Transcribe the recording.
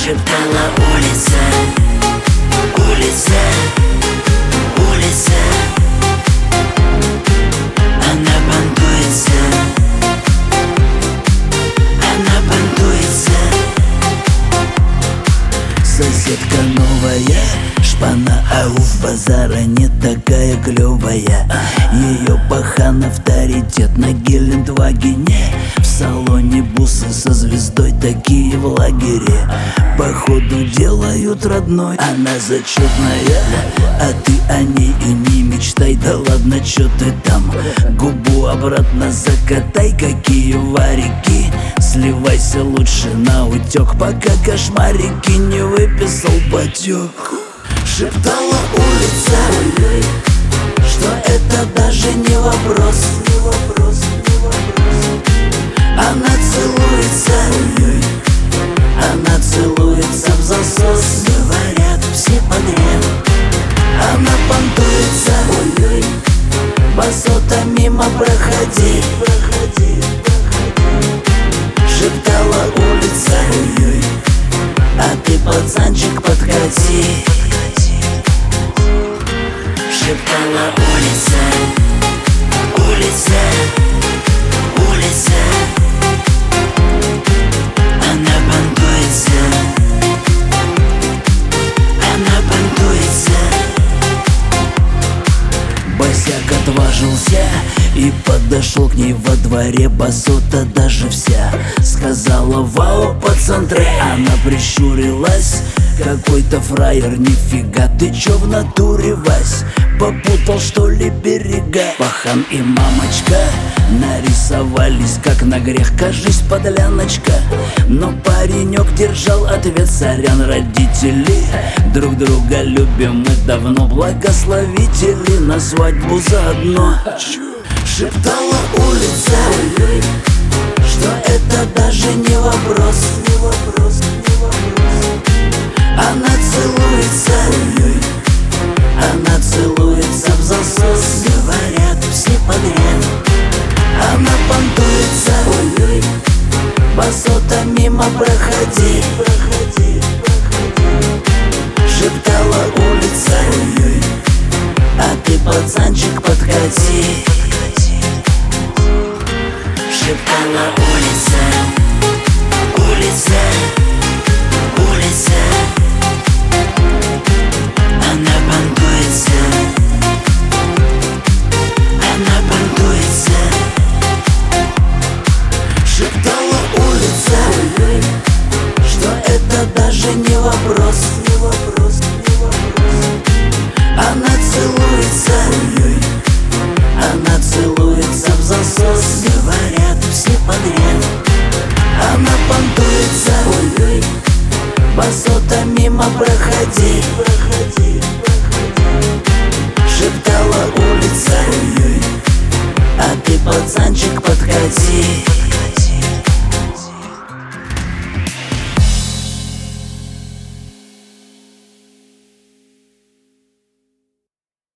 Шептала улица, улица, улица. Она бунтуется, она бунтуется. Соседка новая, шпана, ауф, базара не такая клевая. Ее пахан авторитет на Гелендвагене. В салоне бусы со звездой, такие в лагере. Походу делают родной, она зачетная, а ты о ней и не мечтай. Да ладно, чё ты там, губу обратно закатай. Какие варики, сливайся лучше на утек, пока кошмарики не выписал потек. Шептала улица, что это даже не вопрос. Она целуется, она целуется в засос. Говорят все подряд, она понтуется. Басота мимо проходи. Шептала улица, а ты, пацанчик, подкати. Шептала улица, улица, улица. Она бунтуется, она бунтуется. Босяк отважился и подошел к ней во дворе. Басота даже вся сказала: вау, пацантры. Она прищурилась: какой-то фраер, нифига, ты чё в натуре, Вась? Попутал, что ли, берега? Пахан и мамочка нарисовались, как на грех, кажись, подляночка. Но паренек держал ответ: сорян, родители, друг друга любим мы давно, благословители на свадьбу заодно. Шептала улица, что это даже не вопрос. Она целуется, она целуется в засос. Говорят все подряд, она понтуется. Басота мимо проходи. Шептала улица, а ты, пацанчик, подкати. Шептала улица, улица, улица. Она бунтуется, она бунтуется. Шептала улица, что это даже не вопрос. Она целуется, она целуется в засос. Говорят все подряд, она понтуется. Басота мимо проходи. Шептала улица, а ты, пацанчик, подкати.